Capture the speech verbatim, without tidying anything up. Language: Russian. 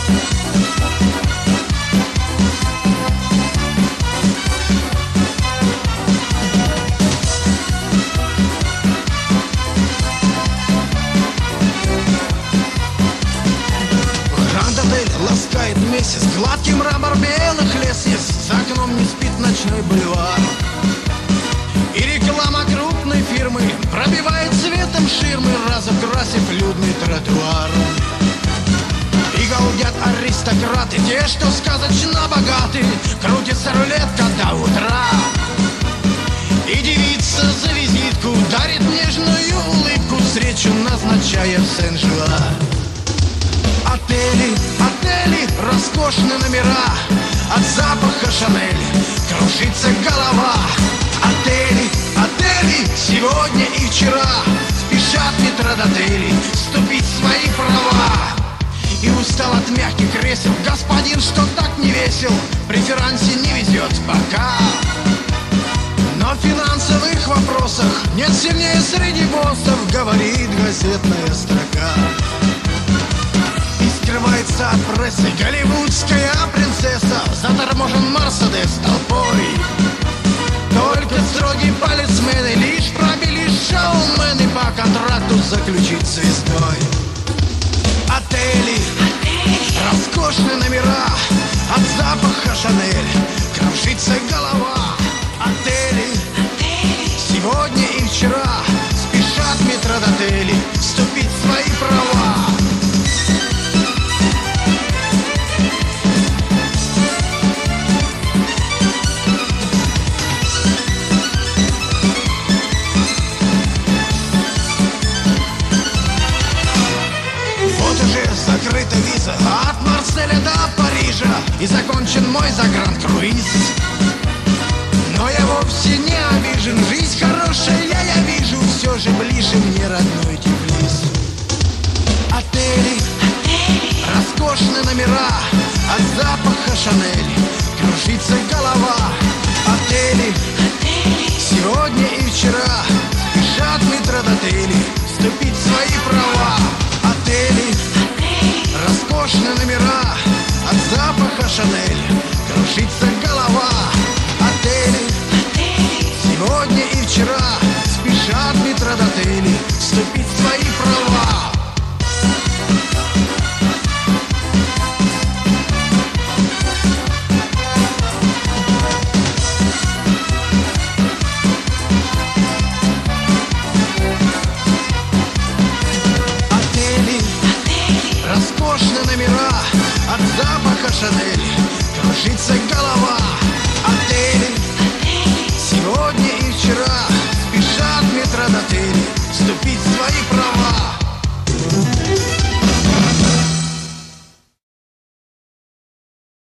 Ласкает месяц, гладкий мрамор белых лестниц, за окном не спит ночной бульвар. И реклама крупной фирмы пробивает светом ширмы, разукрасив людный тротуар. И галдят аристократы, те, что сказочно богаты, крутится рулетка до утра. И девица за визитку дарит нежную улыбку, встречу назначая в Сен-Жуа. Отели, отели, роскошные номера, от запаха Шанель кружится голова. Отели, отели, сегодня и вчера спешат метрдотели вступить в свои права. И устал от мягких кресел господин, что так не весел, преферансе не везет пока. Но в финансовых вопросах нет сильнее среди боссов, говорит газетная строка. Скрывается от прессы голливудская принцесса, заторможен Мерседес толпой. Только строгие полисмены лишь пробили шоумены по контракту заключить звездой. Отели, роскошные номера, от запаха Шанель кружится голова. Отели, сегодня и вчера спешат метрдотели вступить в свои права. Закрыта виза от Марселя до Парижа, и закончен мой загранкруиз. Но я вовсе не обижен, жизнь хорошая я вижу, все же ближе мне родной Тифлис. Отели, роскошные номера, от запаха Шанель кружится голова. Отели, сегодня и вчера спешат метрдотели вступить в свои права. Отели, роскошные номера, от запаха Шанель кружится голова. Отели, сегодня и вчера спешат метрдотели вступить в свои права. Роскошные номера, от запаха Шанель кружится голова. Отели, сегодня и вчера спешат метрдотели вступить в